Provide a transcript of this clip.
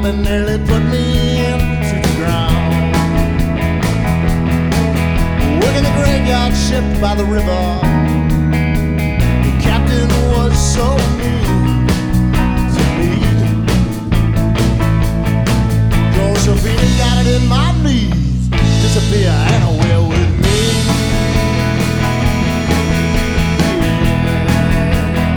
that nearly put me into the ground. Working the graveyard shift by the river,